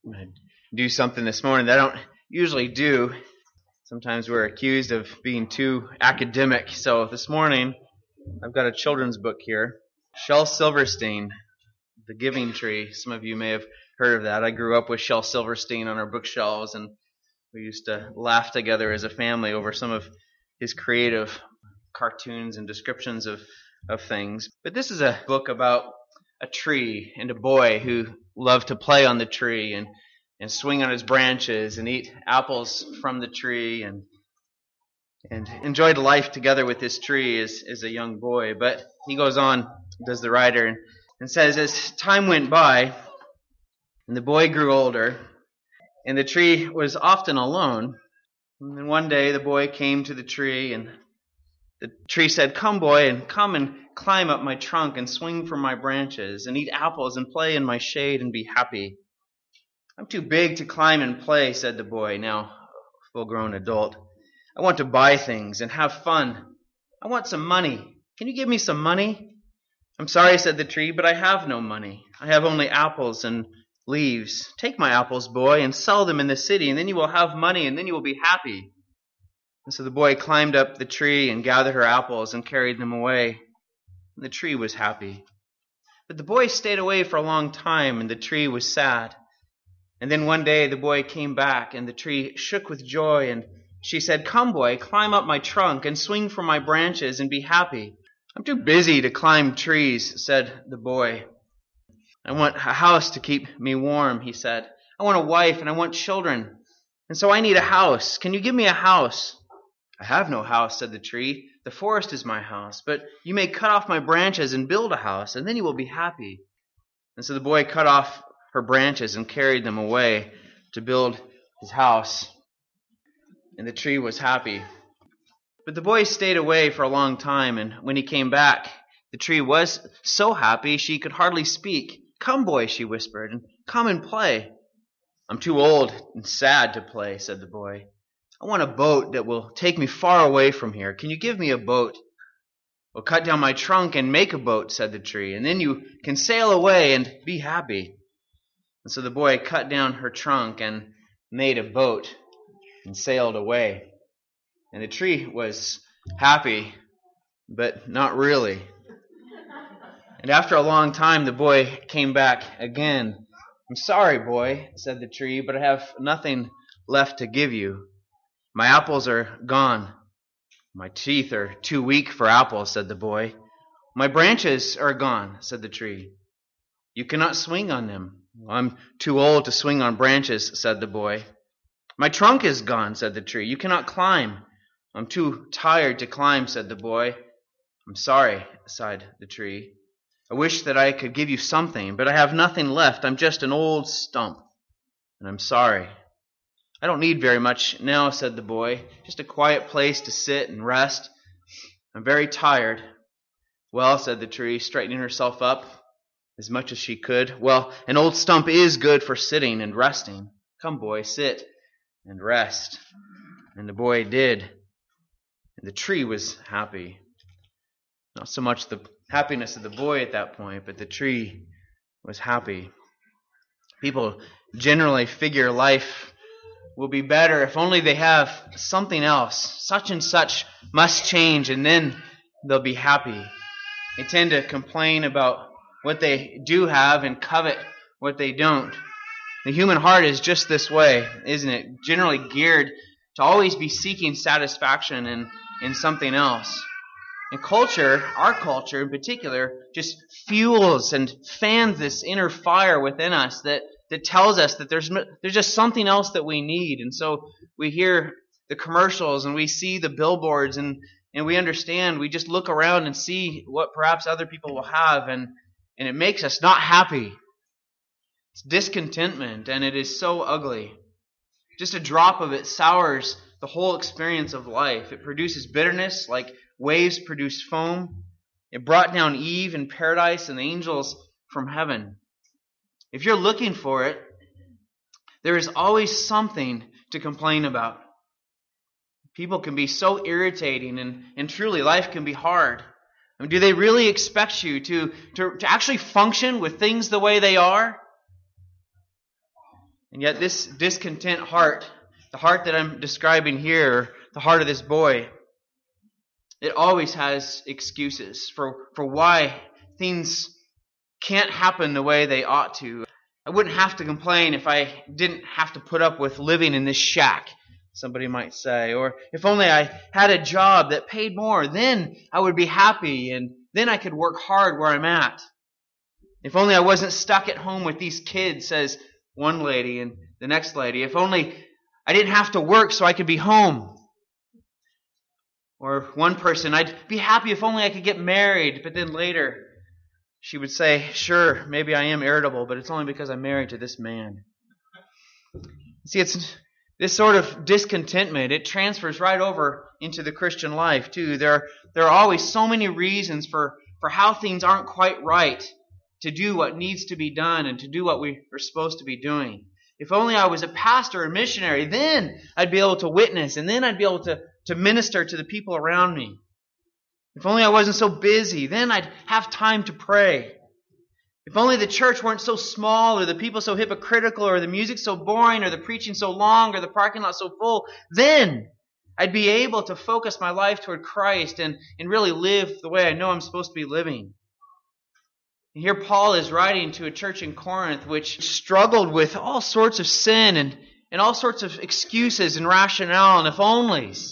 I'm going to do something this morning that I don't usually do. Sometimes we're accused of being too academic. So this morning, I've got a children's book here. Shel Silverstein, The Giving Tree. Some of you may have heard of that. I grew up with Shel Silverstein on our bookshelves, and we used to laugh together as a family over some of his creative cartoons and descriptions of things. But this is a book about a tree and a boy who loved to play on the tree and swing on his branches and eat apples from the tree and enjoyed life together with this tree as a young boy. But he goes on, does the writer, and says, as time went by and the boy grew older and the tree was often alone, and then one day the boy came to the tree and the tree said, "Come, boy, and come and climb up my trunk and swing from my branches and eat apples and play in my shade and be happy." "I'm too big to climb and play," said the boy, now a full-grown adult. "I want to buy things and have fun. I want some money. Can you give me some money?" "I'm sorry," said the tree, "but I have no money. I have only apples and leaves. Take my apples, boy, and sell them in the city, and then you will have money, and then you will be happy." And so the boy climbed up the tree and gathered her apples and carried them away. And the tree was happy. But the boy stayed away for a long time, and the tree was sad. And then one day the boy came back, and the tree shook with joy, and she said, "Come, boy, climb up my trunk and swing from my branches and be happy." "I'm too busy to climb trees," said the boy. "I want a house to keep me warm," he said. "I want a wife and I want children. And so I need a house. Can you give me a house?" "I have no house," said the tree. "The forest is my house. But you may cut off my branches and build a house, and then you will be happy." And so the boy cut off her branches and carried them away to build his house. And the tree was happy. But the boy stayed away for a long time, and when he came back, the tree was so happy she could hardly speak. "Come, boy," she whispered, "and come and play." "I'm too old and sad to play," said the boy. "I want a boat that will take me far away from here. Can you give me a boat?" "Well, cut down my trunk and make a boat," said the tree, "and then you can sail away and be happy." And so the boy cut down her trunk and made a boat and sailed away. And the tree was happy, but not really. And after a long time, the boy came back again. "I'm sorry, boy," said the tree, "but I have nothing left to give you. My apples are gone." "My teeth are too weak for apples," said the boy. "My branches are gone," said the tree. "You cannot swing on them." "I'm too old to swing on branches," said the boy. "My trunk is gone," said the tree. "You cannot climb." "I'm too tired to climb," said the boy. "I'm sorry," sighed the tree. "I wish that I could give you something, but I have nothing left. I'm just an old stump, and I'm sorry." "I don't need very much now," said the boy. "Just a quiet place to sit and rest. I'm very tired." "Well," said the tree, straightening herself up as much as she could, "well, an old stump is good for sitting and resting. Come, boy, sit and rest." And the boy did. And the tree was happy. Not so much the happiness of the boy at that point, but the tree was happy. People generally figure life will be better if only they have something else. Such and such must change, and then they'll be happy. They tend to complain about what they do have and covet what they don't. The human heart is just this way, isn't it? Generally geared to always be seeking satisfaction in something else. And culture, our culture in particular, just fuels and fans this inner fire within us that tells us that there's just something else that we need. And so we hear the commercials and we see the billboards and we understand, we just look around and see what perhaps other people will have, and it makes us not happy. It's discontentment, and it is so ugly. Just a drop of it sours the whole experience of life. It produces bitterness like waves produce foam. It brought down Eve in paradise and the angels from heaven. If you're looking for it, there is always something to complain about. People can be so irritating, and truly life can be hard. I mean, do they really expect you to actually function with things the way they are? And yet this discontent heart, the heart that I'm describing here, the heart of this boy, it always has excuses for why things can't happen the way they ought to. I wouldn't have to complain if I didn't have to put up with living in this shack, somebody might say. Or if only I had a job that paid more, then I would be happy and then I could work hard where I'm at. If only I wasn't stuck at home with these kids, says one lady, and the next lady. If only I didn't have to work so I could be home. Or one person, I'd be happy if only I could get married, but then later she would say, sure, maybe I am irritable, but it's only because I'm married to this man. See, it's this sort of discontentment, it transfers right over into the Christian life too. There are always so many reasons for how things aren't quite right, to do what needs to be done and to do what we are supposed to be doing. If only I was a pastor or missionary, then I'd be able to witness, and then I'd be able to minister to the people around me. If only I wasn't so busy, then I'd have time to pray. If only the church weren't so small, or the people so hypocritical, or the music so boring, or the preaching so long, or the parking lot so full, then I'd be able to focus my life toward Christ and really live the way I know I'm supposed to be living. And here Paul is writing to a church in Corinth which struggled with all sorts of sin and all sorts of excuses and rationale and if-onlys.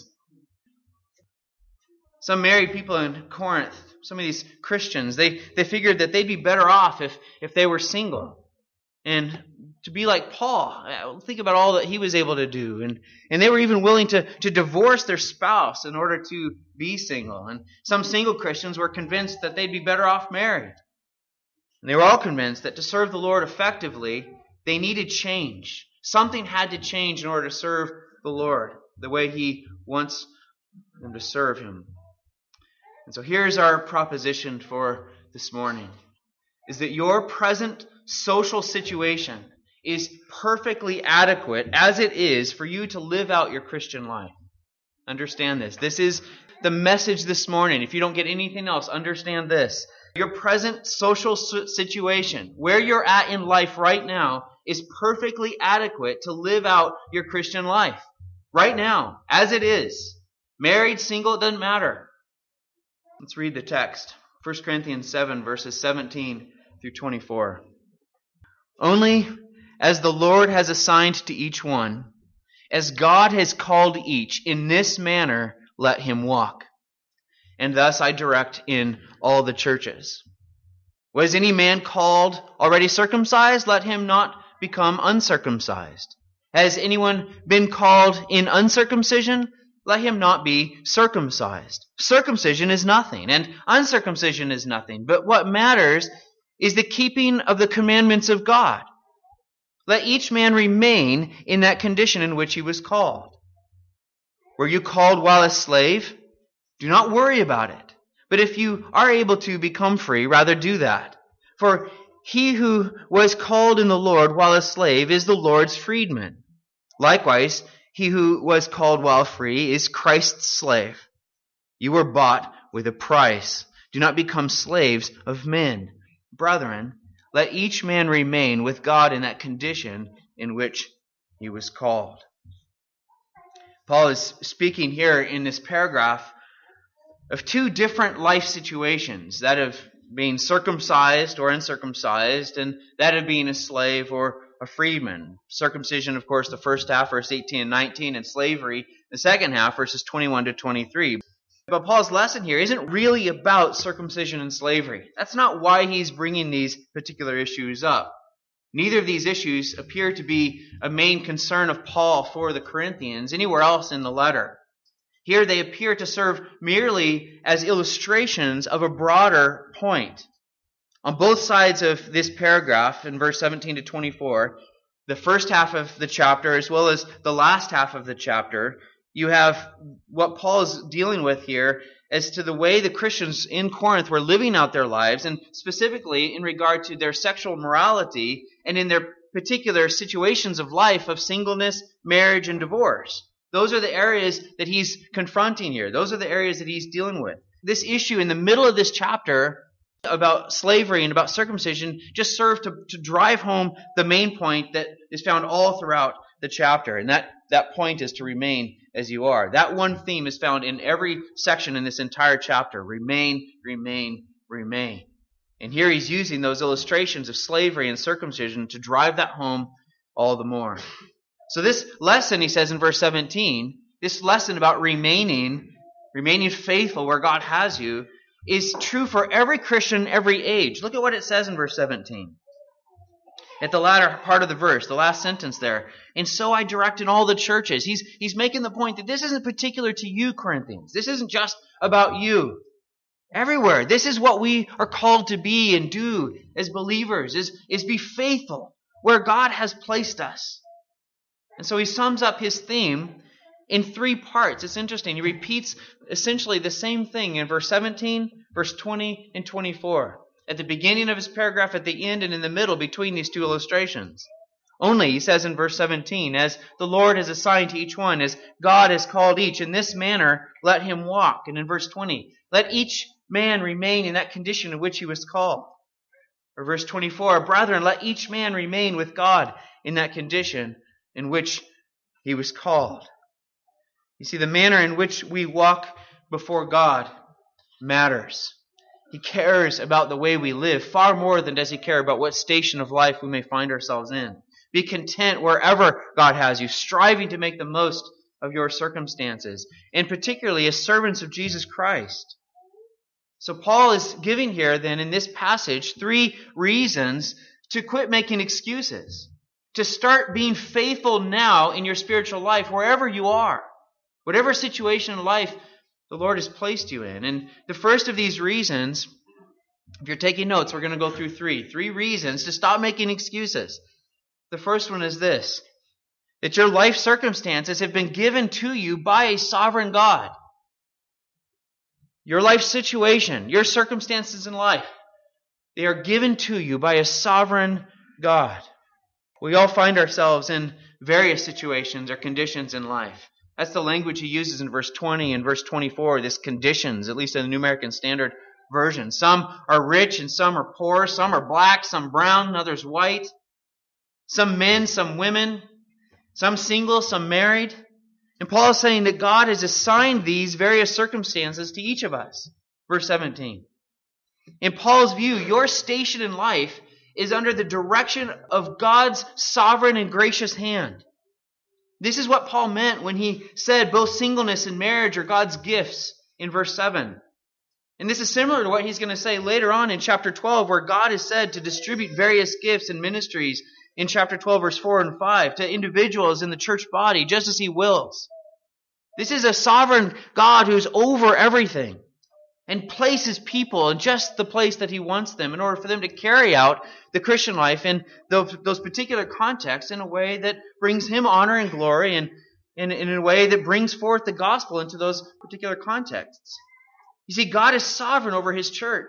Some married people in Corinth, some of these Christians, they figured that they'd be better off if they were single. And to be like Paul, think about all that he was able to do. And they were even willing to divorce their spouse in order to be single. And some single Christians were convinced that they'd be better off married. And they were all convinced that to serve the Lord effectively, they needed change. Something had to change in order to serve the Lord the way He wants them to serve Him. And so here's our proposition for this morning, is that your present social situation is perfectly adequate as it is for you to live out your Christian life. Understand this. This is the message this morning. If you don't get anything else, understand this. Your present social situation, where you're at in life right now, is perfectly adequate to live out your Christian life. Right now, as it is. Married, single, it doesn't matter. Let's read the text. 1 Corinthians 7, verses 17 through 24. Only as the Lord has assigned to each one, as God has called each, in this manner let him walk. And thus I direct in all the churches. Was any man called already circumcised? Let him not become uncircumcised. Has anyone been called in uncircumcision? Let him not be circumcised. Circumcision is nothing, and uncircumcision is nothing. But what matters is the keeping of the commandments of God. Let each man remain in that condition in which he was called. Were you called while a slave? Do not worry about it. But if you are able to become free, rather do that. For he who was called in the Lord while a slave is the Lord's freedman. Likewise, he who was called while free is Christ's slave. You were bought with a price. Do not become slaves of men. Brethren, let each man remain with God in that condition in which he was called. Paul is speaking here in this paragraph of two different life situations, that of being circumcised or uncircumcised, and that of being a slave or a freedman. Circumcision, of course, the first half, verse 18 and 19, and slavery, the second half, verses 21 to 23. But Paul's lesson here isn't really about circumcision and slavery. That's not why he's bringing these particular issues up. Neither of these issues appear to be a main concern of Paul for the Corinthians anywhere else in the letter. Here they appear to serve merely as illustrations of a broader point. On both sides of this paragraph, in verse 17 to 24, the first half of the chapter as well as the last half of the chapter, you have what Paul is dealing with here as to the way the Christians in Corinth were living out their lives, and specifically in regard to their sexual morality and in their particular situations of life of singleness, marriage, and divorce. Those are the areas that he's confronting here. Those are the areas that he's dealing with. This issue in the middle of this chapter about slavery and about circumcision just serve to drive home the main point that is found all throughout the chapter. And that point is to remain as you are. That one theme is found in every section in this entire chapter. Remain, remain, remain. And here he's using those illustrations of slavery and circumcision to drive that home all the more. So this lesson, he says in verse 17, this lesson about remaining faithful where God has you, is true for every Christian, every age. Look at what it says in verse 17. At the latter part of the verse, the last sentence there. And so I direct in all the churches. He's making the point that this isn't particular to you, Corinthians. This isn't just about you. Everywhere. This is what we are called to be and do as believers, is be faithful where God has placed us. And so he sums up his theme in 3 parts. It's interesting. He repeats essentially the same thing in verse 17, verse 20, and 24. At the beginning of his paragraph, at the end, and in the middle between these 2 illustrations. Only, he says in verse 17, as the Lord has assigned to each one, as God has called each, in this manner let him walk. And in verse 20, let each man remain in that condition in which he was called. Or verse 24, brethren, let each man remain with God in that condition in which he was called. You see, the manner in which we walk before God matters. He cares about the way we live far more than does he care about what station of life we may find ourselves in. Be content wherever God has you, striving to make the most of your circumstances, and particularly as servants of Jesus Christ. So Paul is giving here then in this passage 3 reasons to quit making excuses, to start being faithful now in your spiritual life wherever you are. Whatever situation in life the Lord has placed you in. And the first of these reasons, if you're taking notes, we're going to go through 3. 3 reasons to stop making excuses. The first one is this, that your life circumstances have been given to you by a sovereign God. Your life situation, your circumstances in life, they are given to you by a sovereign God. We all find ourselves in various situations or conditions in life. That's the language he uses in verse 20 and verse 24, this conditions, at least in the New American Standard Version. Some are rich and some are poor. Some are black, some brown, and others white. Some men, some women. Some single, some married. And Paul is saying that God has assigned these various circumstances to each of us. Verse 17. In Paul's view, your station in life is under the direction of God's sovereign and gracious hand. This is what Paul meant when he said both singleness and marriage are God's gifts in verse 7. And this is similar to what he's going to say later on in chapter 12, where God is said to distribute various gifts and ministries in chapter 12, verse 4 and 5, to individuals in the church body, just as he wills. This is a sovereign God who's over everything and places people in just the place that he wants them in order for them to carry out the Christian life in those particular contexts in a way that brings him honor and glory and in a way that brings forth the gospel into those particular contexts. You see, God is sovereign over his church.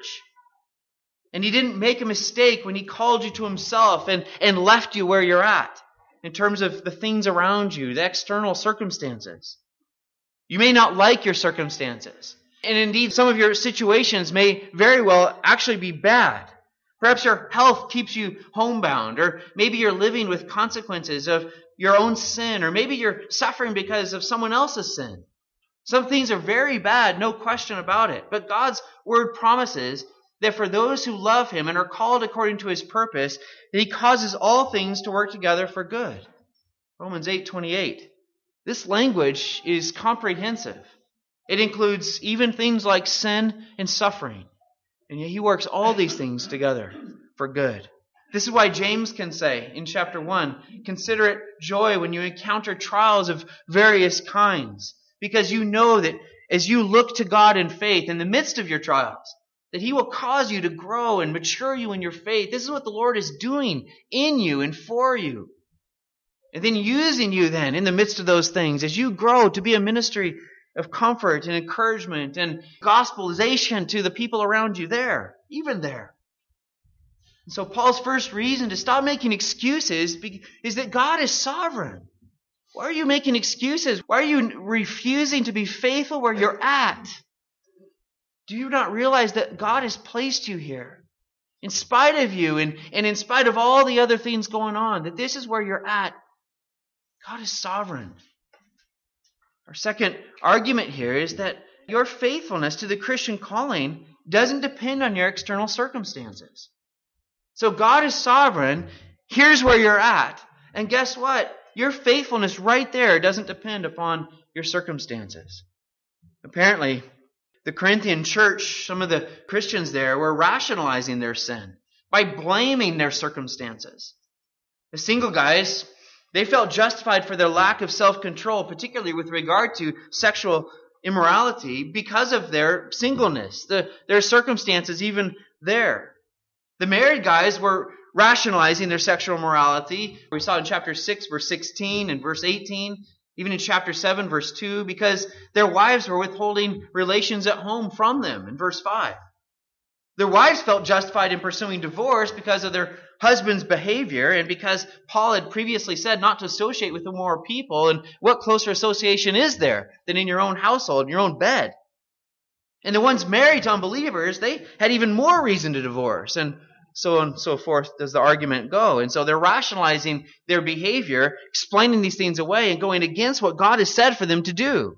And he didn't make a mistake when he called you to himself and left you where you're at in terms of the things around you, the external circumstances. You may not like your circumstances. And indeed, some of your situations may very well actually be bad. Perhaps your health keeps you homebound, or maybe you're living with consequences of your own sin, or maybe you're suffering because of someone else's sin. Some things are very bad, no question about it. But God's word promises that for those who love him and are called according to his purpose, that he causes all things to work together for good. Romans 8:28. This language is comprehensive. It includes even things like sin and suffering. And yet he works all these things together for good. This is why James can say in chapter 1, consider it joy when you encounter trials of various kinds, because you know that as you look to God in faith in the midst of your trials, that he will cause you to grow and mature you in your faith. This is what the Lord is doing in you and for you. And then using you then in the midst of those things as you grow to be a ministry of comfort and encouragement and gospelization to the people around you there, even there. And so Paul's first reason to stop making excuses is that God is sovereign. Why are you making excuses? Why are you refusing to be faithful where you're at? Do you not realize that God has placed you here? In spite of you and in spite of all the other things going on, that this is where you're at. God is sovereign. Our second argument here is that your faithfulness to the Christian calling doesn't depend on your external circumstances. So God is sovereign. Here's where you're at. And guess what? Your faithfulness right there doesn't depend upon your circumstances. Apparently, the Corinthian church, some of the Christians there, were rationalizing their sin by blaming their circumstances. The single guys, they felt justified for their lack of self-control, particularly with regard to sexual immorality, because of their singleness, their circumstances even there. The married guys were rationalizing their sexual morality. We saw in chapter 6, verse 16 and verse 18, even in chapter 7, verse 2, because their wives were withholding relations at home from them in verse 5. Their wives felt justified in pursuing divorce because of their husband's behavior and because Paul had previously said not to associate with immoral people. And what closer association is there than in your own household, in your own bed? And the ones married to unbelievers, they had even more reason to divorce. And so on and so forth does the argument go. And so they're rationalizing their behavior, explaining these things away and going against what God has said for them to do.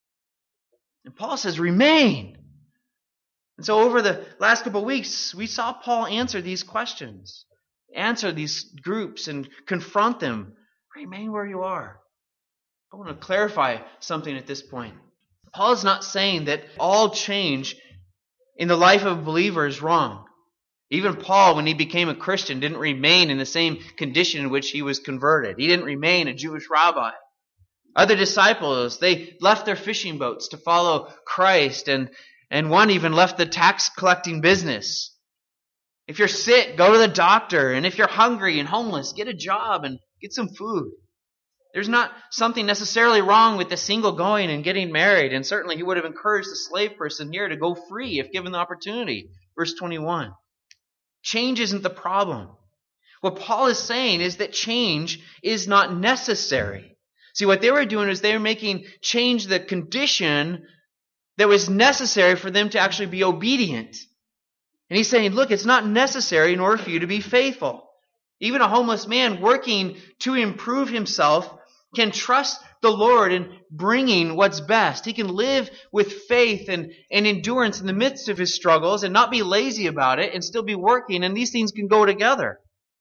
And Paul says, remain. And so over the last couple of weeks, we saw Paul answer these questions, answer these groups and confront them. Remain where you are. I want to clarify something at this point. Paul is not saying that all change in the life of a believer is wrong. Even Paul, when he became a Christian, didn't remain in the same condition in which he was converted. He didn't remain a Jewish rabbi. Other disciples, they left their fishing boats to follow Christ, and one even left the tax collecting business. If you're sick, go to the doctor. And if you're hungry and homeless, get a job and get some food. There's not something necessarily wrong with the single going and getting married. And certainly he would have encouraged the slave person here to go free if given the opportunity. Verse 21. Change isn't the problem. What Paul is saying is that change is not necessary. See, what they were doing is they were making change the condition that was necessary for them to actually be obedient. And he's saying, look, it's not necessary in order for you to be faithful. Even a homeless man working to improve himself can trust the Lord in bringing what's best. He can live with faith and endurance in the midst of his struggles and not be lazy about it and still be working, and these things can go together.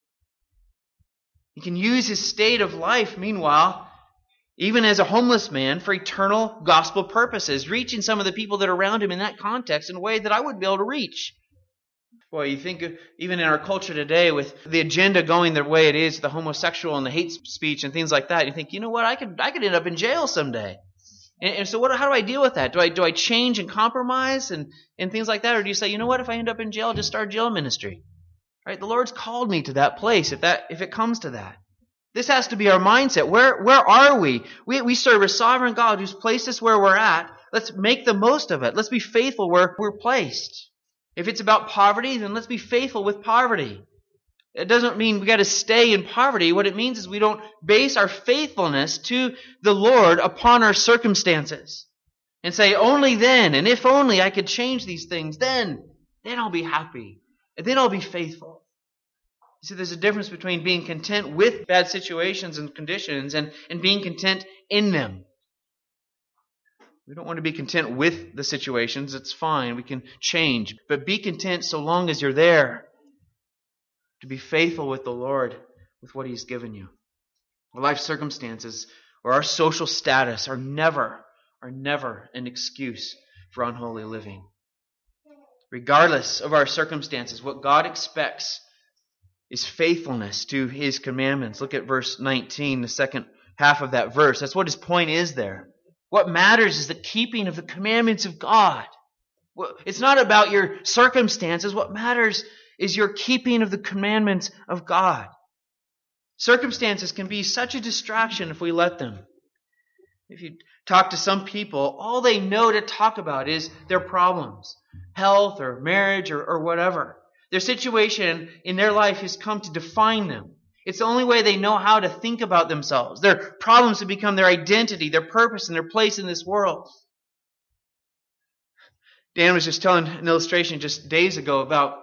He can use his state of life, meanwhile, even as a homeless man, for eternal gospel purposes, reaching some of the people that are around him in that context in a way that I wouldn't be able to reach. Boy, you think even in our culture today with the agenda going the way it is, the homosexual and the hate speech and things like that, you think, you know what, I could end up in jail someday. And so how do I deal with that? Do I change and compromise and things like that? Or do you say, you know what, if I end up in jail, I'll just start jail ministry? Right? The Lord's called me to that place if it comes to that. This has to be our mindset. Where are we? We serve a sovereign God who's placed us where we're at. Let's make the most of it. Let's be faithful where we're placed. If it's about poverty, then let's be faithful with poverty. It doesn't mean we got to stay in poverty. What it means is we don't base our faithfulness to the Lord upon our circumstances and say, only then, and if only I could change these things, then I'll be happy. And then I'll be faithful. You see, there's a difference between being content with bad situations and conditions and being content in them. We don't want to be content with the situations. It's fine. We can change. But be content so long as you're there. To be faithful with the Lord, with what He's given you. Our life circumstances or our social status are never an excuse for unholy living. Regardless of our circumstances, what God expects is faithfulness to His commandments. Look at verse 19, the second half of that verse. That's what his point is there. What matters is the keeping of the commandments of God. It's not about your circumstances. What matters is your keeping of the commandments of God. Circumstances can be such a distraction if we let them. If you talk to some people, all they know to talk about is their problems, health or marriage or whatever. Their situation in their life has come to define them. It's the only way they know how to think about themselves. Their problems have become their identity, their purpose, and their place in this world. Dan was just telling an illustration just days ago about,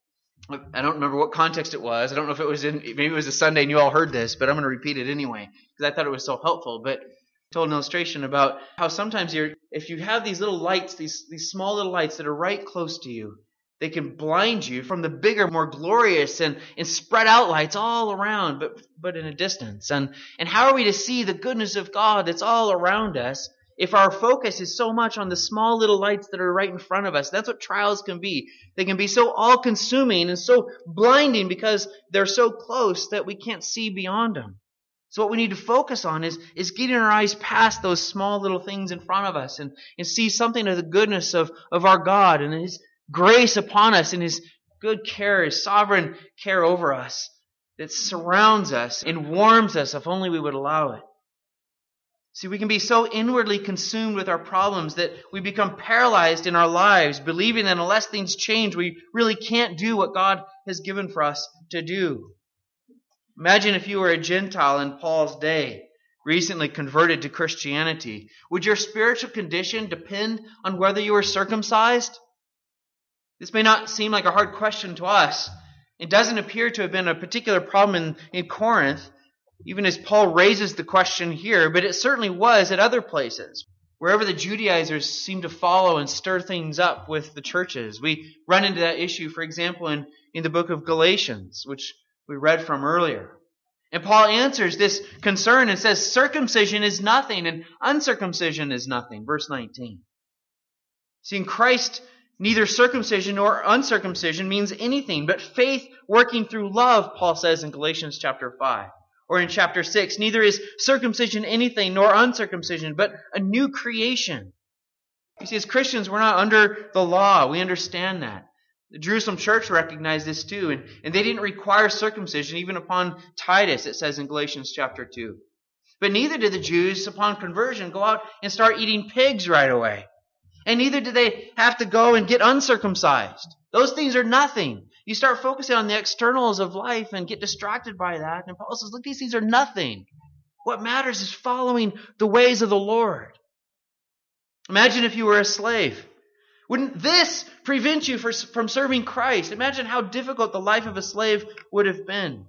I don't remember what context it was. I don't know if it was maybe it was a Sunday and you all heard this, but I'm going to repeat it anyway because I thought it was so helpful. But I told an illustration about how sometimes if you have these little lights, these small little lights that are right close to you, they can blind you from the bigger, more glorious and spread out lights all around, but in a distance. And how are we to see the goodness of God that's all around us if our focus is so much on the small little lights that are right in front of us? That's what trials can be. They can be so all-consuming and so blinding because they're so close that we can't see beyond them. So what we need to focus on is getting our eyes past those small little things in front of us and see something of the goodness of our God and His grace upon us and His good care, His sovereign care over us that surrounds us and warms us if only we would allow it. See, we can be so inwardly consumed with our problems that we become paralyzed in our lives, believing that unless things change, we really can't do what God has given for us to do. Imagine if you were a Gentile in Paul's day, recently converted to Christianity. Would your spiritual condition depend on whether you were circumcised? This may not seem like a hard question to us. It doesn't appear to have been a particular problem in Corinth, even as Paul raises the question here, but it certainly was at other places. Wherever the Judaizers seem to follow and stir things up with the churches. We run into that issue, for example, in the book of Galatians, which we read from earlier. And Paul answers this concern and says, circumcision is nothing and uncircumcision is nothing. Verse 19. See, in Christ, neither circumcision nor uncircumcision means anything, but faith working through love, Paul says in Galatians chapter 5. Or in chapter 6, neither is circumcision anything nor uncircumcision, but a new creation. You see, as Christians, we're not under the law. We understand that. The Jerusalem church recognized this too, and they didn't require circumcision even upon Titus, it says in Galatians chapter 2. But neither did the Jews, upon conversion, go out and start eating pigs right away. And neither did they have to go and get uncircumcised. Those things are nothing. You start focusing on the externals of life and get distracted by that. And Paul says, look, these things are nothing. What matters is following the ways of the Lord. Imagine if you were a slave. Wouldn't this prevent you from serving Christ? Imagine how difficult the life of a slave would have been.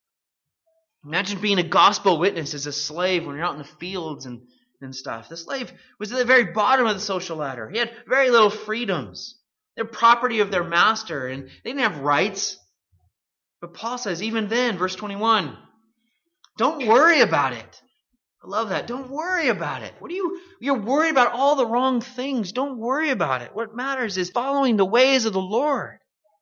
Imagine being a gospel witness as a slave when you're out in the fields and stuff. The slave was at the very bottom of the social ladder. He had very little freedoms. They're property of their master, and they didn't have rights. But Paul says, even then, verse 21, don't worry about it. I love that. Don't worry about it. You're worried about all the wrong things. Don't worry about it. What matters is following the ways of the Lord.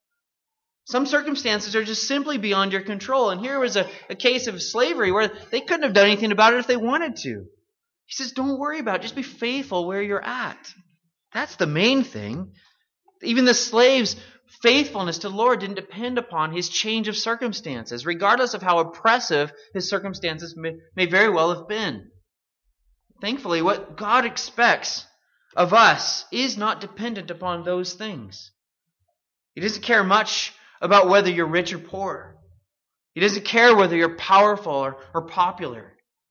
Some circumstances are just simply beyond your control. And here was a case of slavery where they couldn't have done anything about it if they wanted to. He says, don't worry about it. Just be faithful where you're at. That's the main thing. Even the slave's faithfulness to the Lord didn't depend upon his change of circumstances, regardless of how oppressive his circumstances may very well have been. Thankfully, what God expects of us is not dependent upon those things. He doesn't care much about whether you're rich or poor. He doesn't care whether you're powerful or popular.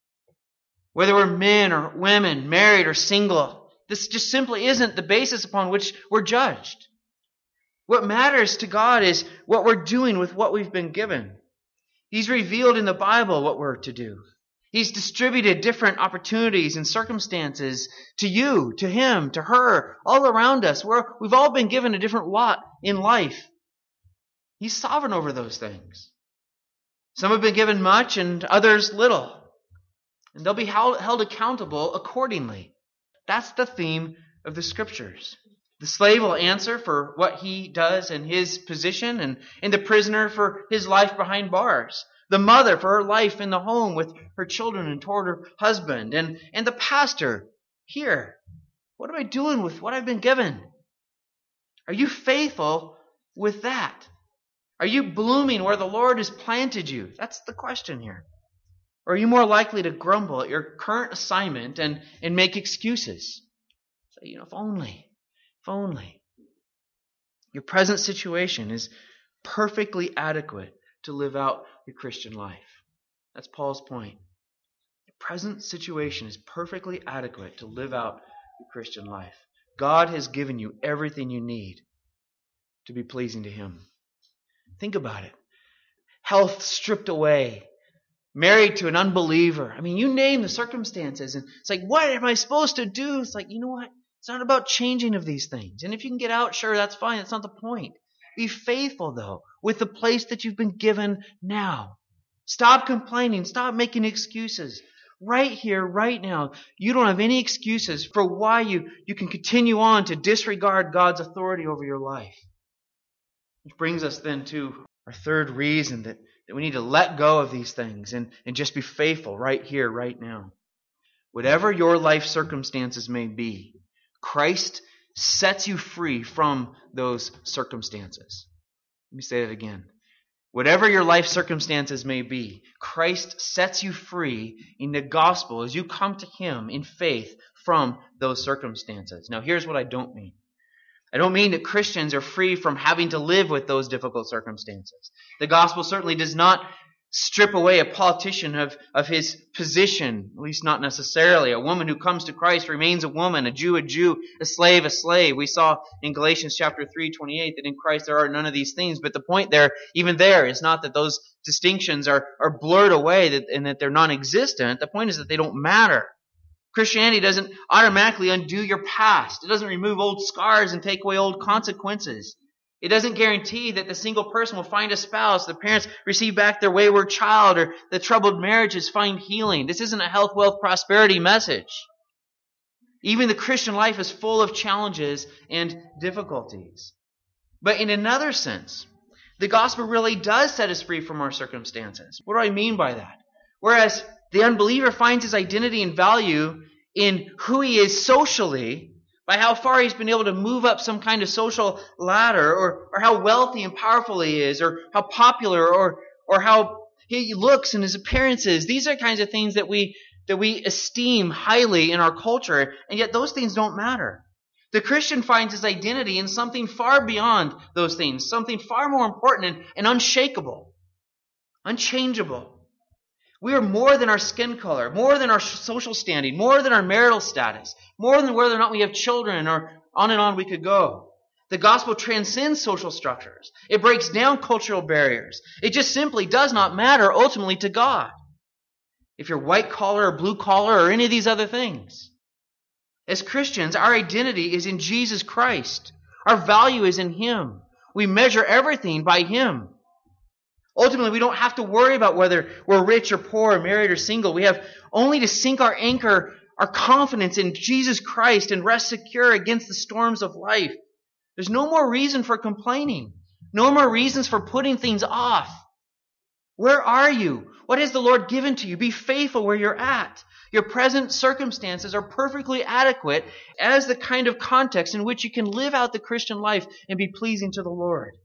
Whether we're men or women, married or single. This just simply isn't the basis upon which we're judged. What matters to God is what we're doing with what we've been given. He's revealed in the Bible what we're to do. He's distributed different opportunities and circumstances to you, to him, to her, all around us. We've all been given a different lot in life. He's sovereign over those things. Some have been given much and others little. And they'll be held accountable accordingly. That's the theme of the Scriptures. The slave will answer for what he does in his position, and the prisoner for his life behind bars. The mother for her life in the home with her children and toward her husband. And the pastor here. What am I doing with what I've been given? Are you faithful with that? Are you blooming where the Lord has planted you? That's the question here. Or are you more likely to grumble at your current assignment and make excuses? Say, if only. Your present situation is perfectly adequate to live out your Christian life. That's Paul's point. Your present situation is perfectly adequate to live out your Christian life. God has given you everything you need to be pleasing to Him. Think about it. Health stripped away. Married to an unbeliever. I mean, you name the circumstances. And it's like, what am I supposed to do? It's like, you know what? It's not about changing of these things. And if you can get out, sure, that's fine. That's not the point. Be faithful, though, with the place that you've been given now. Stop complaining. Stop making excuses. Right here, right now, you don't have any excuses for why you can continue on to disregard God's authority over your life. Which brings us then to our third reason that we need to let go of these things and just be faithful right here, right now. Whatever your life circumstances may be, Christ sets you free from those circumstances. Let me say that again. Whatever your life circumstances may be, Christ sets you free in the gospel as you come to Him in faith from those circumstances. Now, here's what I don't mean. I don't mean that Christians are free from having to live with those difficult circumstances. The gospel certainly does not strip away a politician of his position, at least not necessarily. A woman who comes to Christ remains a woman, a Jew, a slave, a slave. We saw in Galatians chapter 3:28 that in Christ there are none of these things. But the point there, even there, is not that those distinctions are blurred away and that they're non-existent. The point is that they don't matter. Christianity doesn't automatically undo your past. It doesn't remove old scars and take away old consequences. It doesn't guarantee that the single person will find a spouse, the parents receive back their wayward child, or the troubled marriages find healing. This isn't a health, wealth, prosperity message. Even the Christian life is full of challenges and difficulties. But in another sense, the gospel really does set us free from our circumstances. What do I mean by that? Whereas the unbeliever finds his identity and value in who he is socially, by how far he's been able to move up some kind of social ladder, or how wealthy and powerful he is, or how popular, or how he looks and his appearances. These are kinds of things that we esteem highly in our culture, and yet those things don't matter. The Christian finds his identity in something far beyond those things, something far more important and unshakable, unchangeable. We are more than our skin color, more than our social standing, more than our marital status, more than whether or not we have children, or on and on we could go. The gospel transcends social structures. It breaks down cultural barriers. It just simply does not matter ultimately to God. If you're white collar or blue collar or any of these other things. As Christians, our identity is in Jesus Christ. Our value is in Him. We measure everything by Him. Ultimately, we don't have to worry about whether we're rich or poor, or married or single. We have only to sink our anchor, our confidence in Jesus Christ, and rest secure against the storms of life. There's no more reason for complaining. No more reasons for putting things off. Where are you? What has the Lord given to you? Be faithful where you're at. Your present circumstances are perfectly adequate as the kind of context in which you can live out the Christian life and be pleasing to the Lord.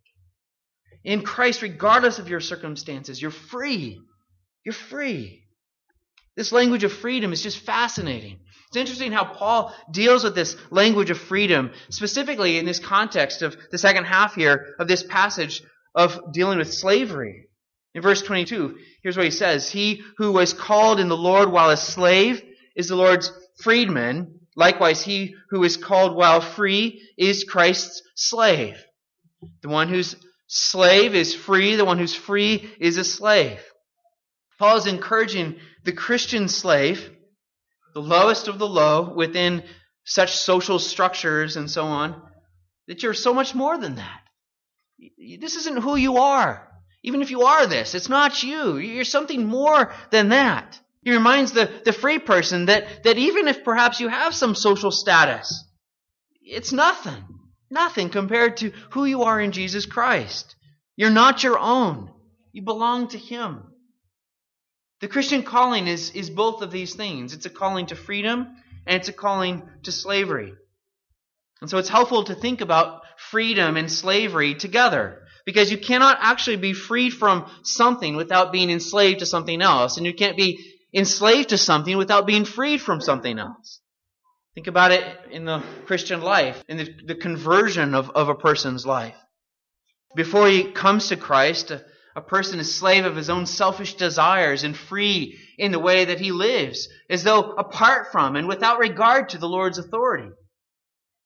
In Christ, regardless of your circumstances, you're free. You're free. This language of freedom is just fascinating. It's interesting how Paul deals with this language of freedom, specifically in this context of the second half here of this passage of dealing with slavery. In verse 22, here's what he says. He who was called in the Lord while a slave is the Lord's freedman. Likewise, he who is called while free is Christ's slave. The one who's slave is free. The one who's free is a slave. Paul is encouraging the Christian slave, the lowest of the low, within such social structures and so on, that you're so much more than that. This isn't who you are. Even if you are this, it's not you. You're something more than that. He reminds the free person that even if perhaps you have some social status, it's nothing. Nothing compared to who you are in Jesus Christ. You're not your own. You belong to Him. The Christian calling is both of these things. It's a calling to freedom and it's a calling to slavery. And so it's helpful to think about freedom and slavery together, because you cannot actually be freed from something without being enslaved to something else, and you can't be enslaved to something without being freed from something else. Think about it in the Christian life, in the conversion of a person's life. Before he comes to Christ, a person is slave of his own selfish desires and free in the way that he lives, as though apart from and without regard to the Lord's authority.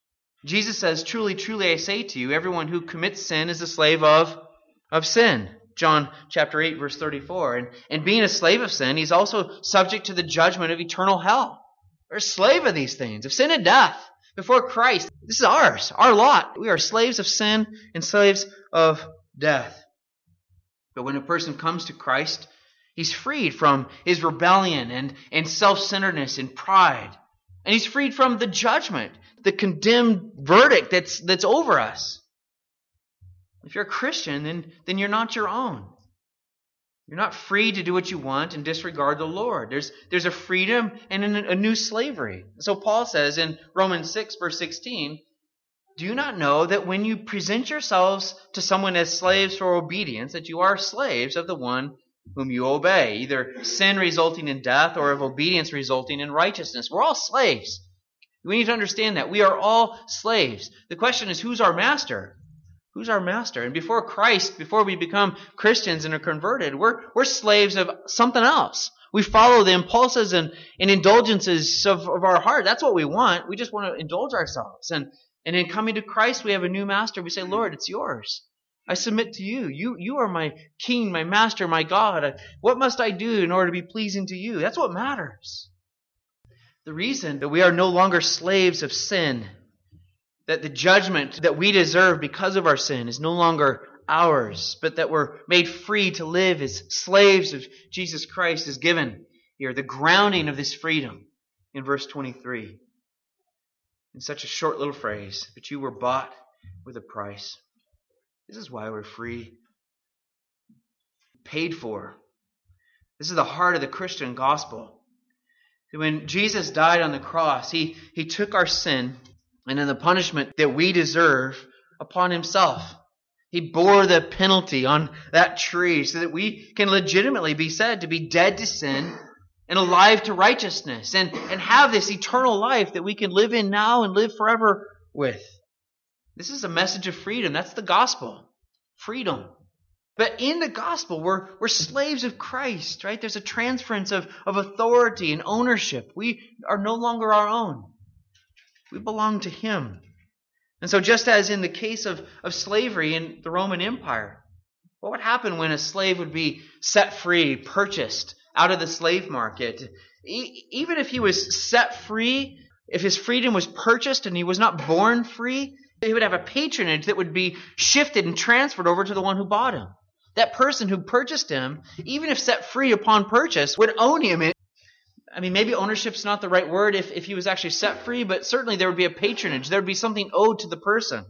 Jesus says, "Truly, truly, I say to you, everyone who commits sin is a slave of sin." John chapter 8, verse 34. And being a slave of sin, he's also subject to the judgment of eternal hell. We're a slave of these things, of sin and death. Before Christ, this is ours, our lot. We are slaves of sin and slaves of death. But when a person comes to Christ, he's freed from his rebellion and self-centeredness and pride. And he's freed from the judgment, the condemned verdict that's over us. If you're a Christian, then you're not your own. You're not free to do what you want and disregard the Lord. There's a freedom and a new slavery. So Paul says in Romans 6, verse 16, "Do you not know that when you present yourselves to someone as slaves for obedience, that you are slaves of the one whom you obey, either sin resulting in death or of obedience resulting in righteousness?" We're all slaves. We need to understand that. We are all slaves. The question is, who's our master? Who's our master? And before Christ, before we become Christians and are converted, we're slaves of something else. We follow the impulses and indulgences of our heart. That's what we want. We just want to indulge ourselves. And in coming to Christ, we have a new master. We say, "Lord, it's yours. I submit to you. You are my king, my master, my God. What must I do in order to be pleasing to you?" That's what matters. The reason that we are no longer slaves of sin, that the judgment that we deserve because of our sin is no longer ours, but that we're made free to live as slaves of Jesus Christ, is given here. The grounding of this freedom in verse 23. In such a short little phrase, "But you were bought with a price." This is why we're free. Paid for. This is the heart of the Christian gospel. When Jesus died on the cross, He took our sin and in the punishment that we deserve upon Himself. He bore the penalty on that tree so that we can legitimately be said to be dead to sin and alive to righteousness and have this eternal life that we can live in now and live forever with. This is a message of freedom. That's the gospel. Freedom. But in the gospel, we're slaves of Christ, right? There's a transference of authority and ownership. We are no longer our own. We belong to Him. And so just as in the case of slavery in the Roman Empire, what would happen when a slave would be set free, purchased out of the slave market? Even if he was set free, if his freedom was purchased and he was not born free, he would have a patronage that would be shifted and transferred over to the one who bought him. That person who purchased him, even if set free upon purchase, would own him. I mean, maybe ownership's not the right word if he was actually set free, but certainly there would be a patronage. There would be something owed to the person.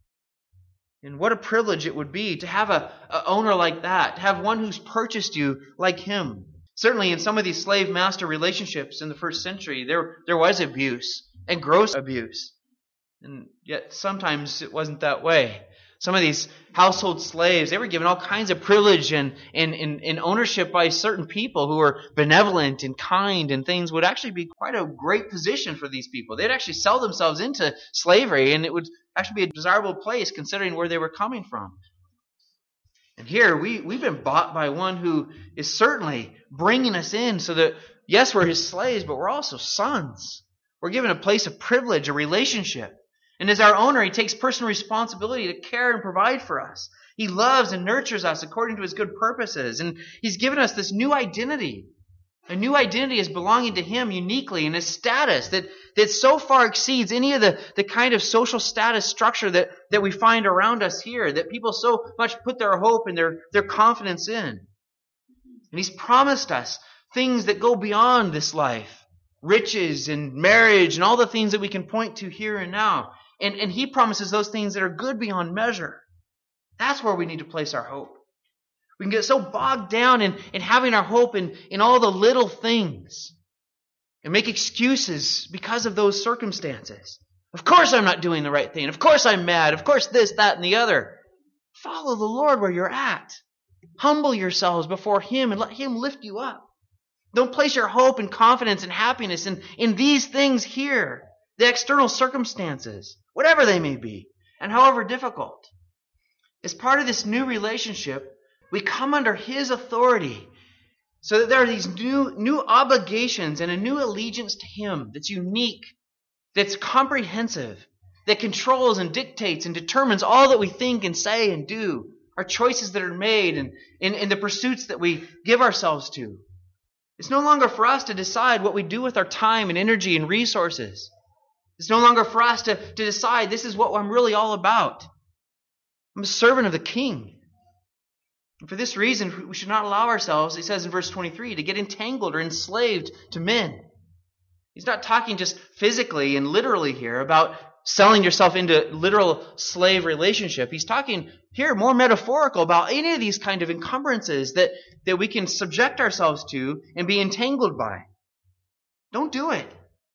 And what a privilege it would be to have a owner like that, to have one who's purchased you like him. Certainly in some of these slave-master relationships in the first century, there was abuse, and gross abuse. And yet sometimes it wasn't that way. Some of these household slaves, they were given all kinds of privilege and ownership by certain people who were benevolent and kind, and things would actually be quite a great position for these people. They'd actually sell themselves into slavery, and it would actually be a desirable place considering where they were coming from. And here, we've been bought by one who is certainly bringing us in so that, yes, we're His slaves, but we're also sons. We're given a place of privilege, a relationship. And as our owner, He takes personal responsibility to care and provide for us. He loves and nurtures us according to His good purposes. And He's given us this new identity. A new identity as belonging to Him uniquely, and a status that so far exceeds any of the kind of social status structure that we find around us here, that people so much put their hope and their confidence in. And He's promised us things that go beyond this life. Riches and marriage and all the things that we can point to here and now. And He promises those things that are good beyond measure. That's where we need to place our hope. We can get so bogged down in having our hope in all the little things and make excuses because of those circumstances. Of course I'm not doing the right thing. Of course I'm mad. Of course this, that, and the other. Follow the Lord where you're at. Humble yourselves before Him and let Him lift you up. Don't place your hope and confidence and happiness in these things here, the external circumstances, whatever they may be, and however difficult. As part of this new relationship, we come under His authority so that there are these new obligations and a new allegiance to Him that's unique, that's comprehensive, that controls and dictates and determines all that we think and say and do, our choices that are made and the pursuits that we give ourselves to. It's no longer for us to decide what we do with our time and energy and resources. It's no longer for us to decide this is what I'm really all about. I'm a servant of the King. And for this reason, we should not allow ourselves, he says in verse 23, to get entangled or enslaved to men. He's not talking just physically and literally here about selling yourself into literal slave relationship. He's talking here more metaphorical about any of these kind of encumbrances that we can subject ourselves to and be entangled by. Don't do it.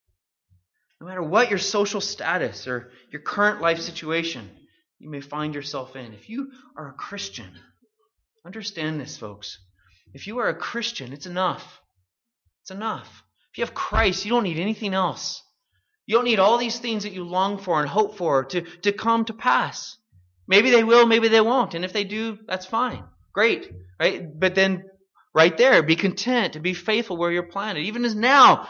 No matter what your social status or your current life situation you may find yourself in. If you are a Christian, understand this, folks. If you are a Christian, it's enough. It's enough. If you have Christ, you don't need anything else. You don't need all these things that you long for and hope for to come to pass. Maybe they will, maybe they won't. And if they do, that's fine. Great. Right? But then right there, be content to be faithful where you're planted. Even now,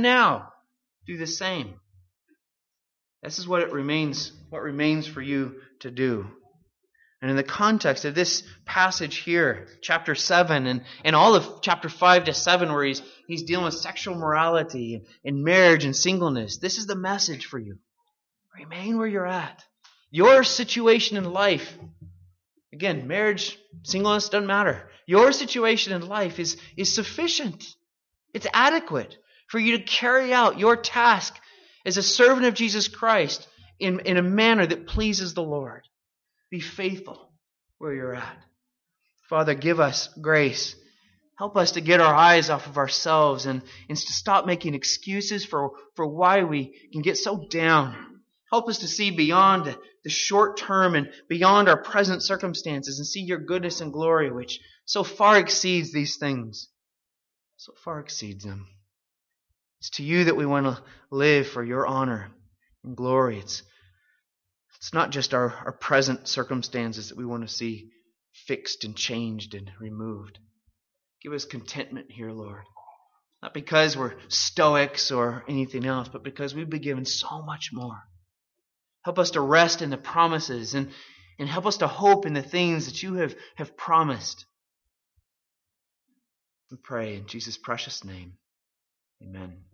do the same. This is what remains for you to do. And in the context of this passage here, chapter 7 and all of chapter 5 to 7, where he's dealing with sexual morality and marriage and singleness, this is the message for you. Remain where you're at. Your situation in life, again, marriage, singleness, doesn't matter. Your situation in life is sufficient. It's adequate for you to carry out your task as a servant of Jesus Christ in a manner that pleases the Lord. Be faithful where you're at. Father, give us grace. Help us to get our eyes off of ourselves and to stop making excuses for why we can get so down. Help us to see beyond the short term and beyond our present circumstances and see your goodness and glory, which so far exceeds these things. So far exceeds them. It's to you that we want to live for your honor and glory. It's not just our present circumstances that we want to see fixed and changed and removed. Give us contentment here, Lord. Not because we're stoics or anything else, but because we've been given so much more. Help us to rest in the promises and help us to hope in the things that you have promised. We pray in Jesus' precious name. Amen.